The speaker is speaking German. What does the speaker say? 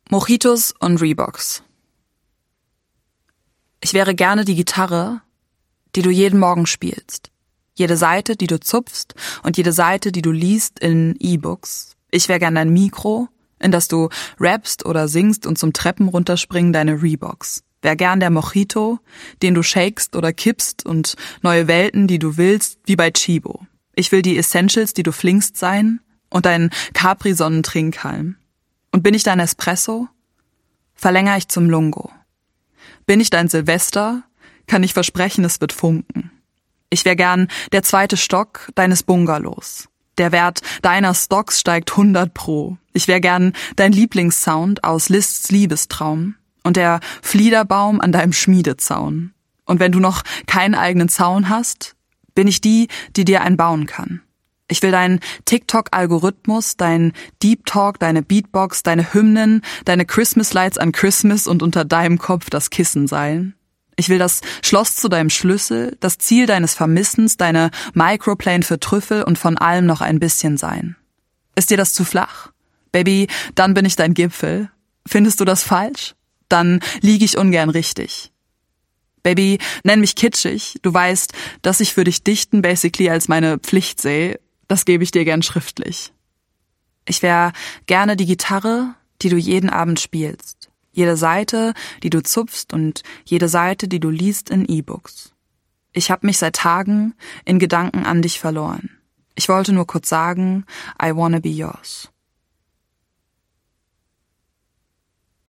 Mojitos und Reeboks. Ich wäre gerne die Gitarre, die du jeden Morgen spielst. Jede Seite, die du zupfst und jede Seite, die du liest in E-Books. Ich wäre gerne dein Mikro, in das du rappst oder singst und zum Treppen runterspringen deine Reeboks. Wär gern der Mojito, den du shakest oder kippst und neue Welten, die du willst, wie bei Chibo. Ich will die Essentials, die du flingst sein und dein Capri-Sonnentrinkhalm. Und bin ich dein Espresso? Verlängere ich zum Lungo. Bin ich dein Silvester? Kann ich versprechen, es wird funken. Ich wär gern der zweite Stock deines Bungalows. Der Wert deiner Stocks steigt 100 Pro. Ich wär gern dein Lieblingssound aus Liszt's Liebestraum und der Fliederbaum an deinem Schmiedezaun. Und wenn du noch keinen eigenen Zaun hast, bin ich die, die dir einen bauen kann. Ich will deinen TikTok-Algorithmus, dein Deep Talk, deine Beatbox, deine Hymnen, deine Christmas Lights an Christmas und unter deinem Kopf das Kissen sein. Ich will das Schloss zu deinem Schlüssel, das Ziel deines Vermissens, deine Microplane für Trüffel und von allem noch ein bisschen sein. Ist dir das zu flach? Baby, dann bin ich dein Gipfel. Findest du das falsch? Dann liege ich ungern richtig. Baby, nenn mich kitschig. Du weißt, dass ich für dich dichten basically als meine Pflicht sehe. Das gebe ich dir gern schriftlich. Ich wär gerne die Gitarre, die du jeden Abend spielst. Jede Seite, die du zupfst und jede Seite, die du liest in E-Books. Ich hab mich seit Tagen in Gedanken an dich verloren. Ich wollte nur kurz sagen, I wanna be yours.